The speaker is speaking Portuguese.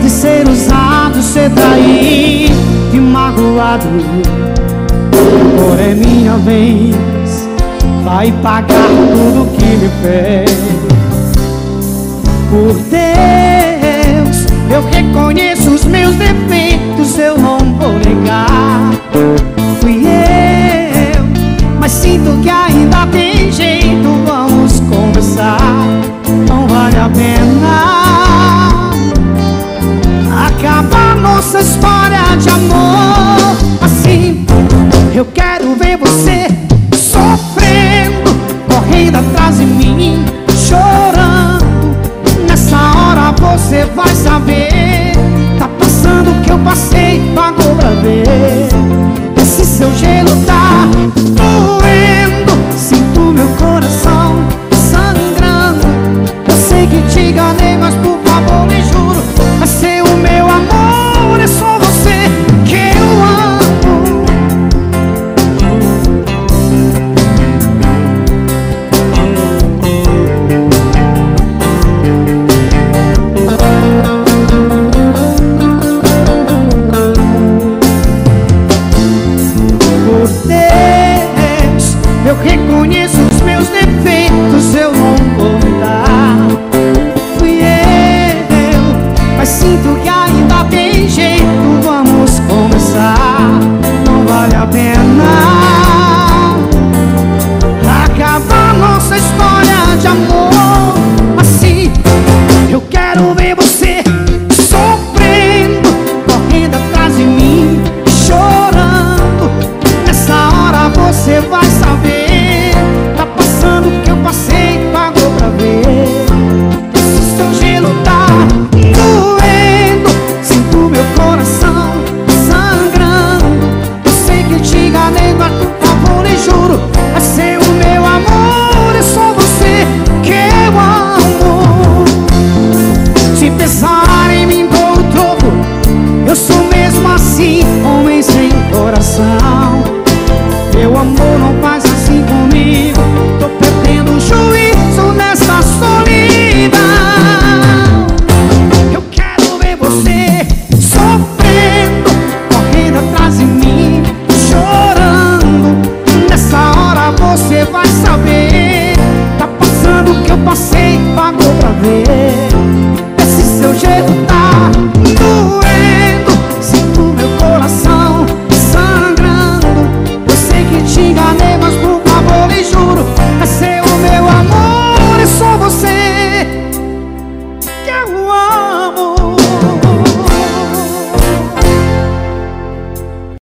ser usado, ser traído e magoado. Agora é minha vez, vai pagar tudo que me fez. Por Deus, eu reconheço os meus defeitos, eu não vou negar. Fui eu, mas sinto que ainda tem jeito, vamos conversar. Não vale a pena acabar nossa história de amor assim. Eu quero ver você sofrendo, correndo atrás de mim, chorando. Nessa hora você vai saber, tá passando o que eu passei, pagou pra ver. Esse seu gelo tá doendo, sinto meu coração sangrando. Eu sei que te enganei, mas por favor me juro, vai ser o meu amor, é só você que eu amo. Por Deus, eu reconheço os meus defeitos, eu não vou mudar. Fui eu, mas sinto que ainda tem jeito, vamos começar. Não vale a pena acabar nossa história de amor assim. Eu quero ver você sofrendo, correndo atrás de mim, chorando. Nessa hora você vai saber, tá passando o que eu passei, pagou pra ver. Esse seu gelo tá doendo, sinto meu coração sangrando. Eu sei que te enganei, mas por favor lhe juro, vai ser o meu amor, é só você que eu amo. Se pensar em mim por troco, eu sou mesmo assim, homem